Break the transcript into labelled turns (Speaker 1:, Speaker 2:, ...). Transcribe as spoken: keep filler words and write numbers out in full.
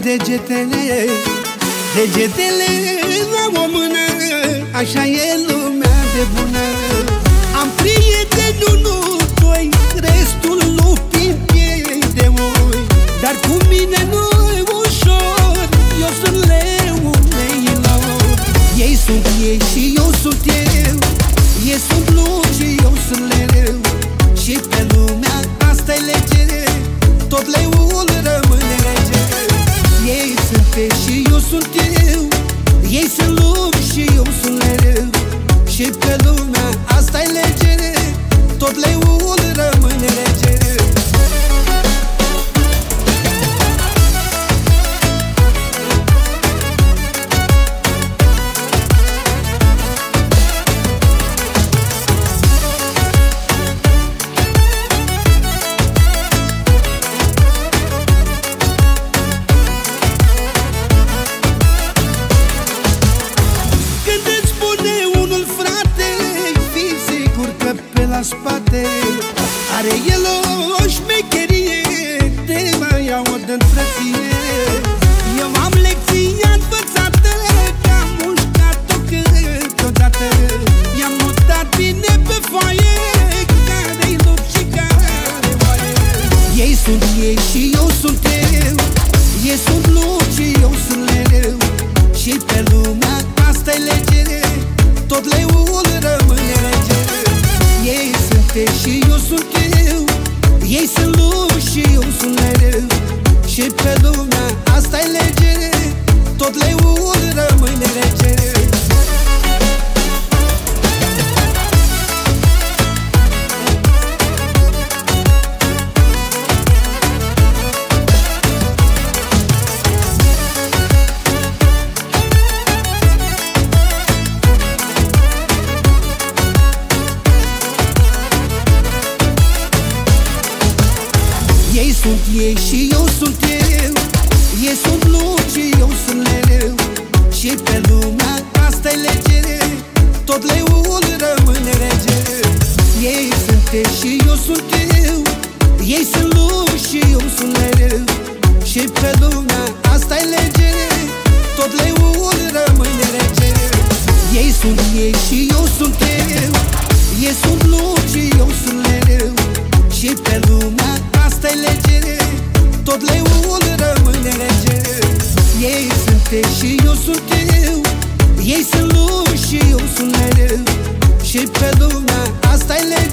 Speaker 1: degetele, degetele la o mână, așa e lumea de bună. Am prieteni, unul, doi, restul lupi-n piei de oi. Dar cu mine nu-i ușor, eu sunt leul leilor. Ei sunt ei și eu sunt eu, ei sunt lupi și eu sunt leu. Și pe lumea asta-i lege, tot leul rămâne rege. Ei sunt ei și eu sunt eu, ei sunt lupi și eu sunt leu. Și pe lumea asta-i lege, tot leul rămâne rege. Spate are el o șmecherie, te mai aud în frăție. Eu am lecția învățată, că am mușcat-o câteodată. I-am notat bine pe foaie, care-i lup și care oaie. Ei sunt ei și eu sunt eu, ei sunt lup și eu sunt leu. Și pe lumea asta-i lege, tot leul rămâne rege. Ei sunt ei și eu sunt eu, ei sunt lupi și eu sunt leu. Și pe lumea asta-i lege, tot leul rămâne rege. Ei sunt ei și eu sunt eu, ei sunt lupi și eu sunt leu. Și pe lumea asta-i lege, tot leul rămâne rege. Ei sunt ei și eu sunt eu, ei sunt lupi și eu sunt leu. Și pe lumea asta-i lege, tot leul rămâne rege. Ei sunt ei și eu sunt eu, ei sunt lupi și eu sunt leu. Și pe lumea asta-i lege, tot leul rămâne rege. Ei sunt ei și eu sunt eu, ei sunt lupi și eu sunt leu. Și pe lumea asta-i lege.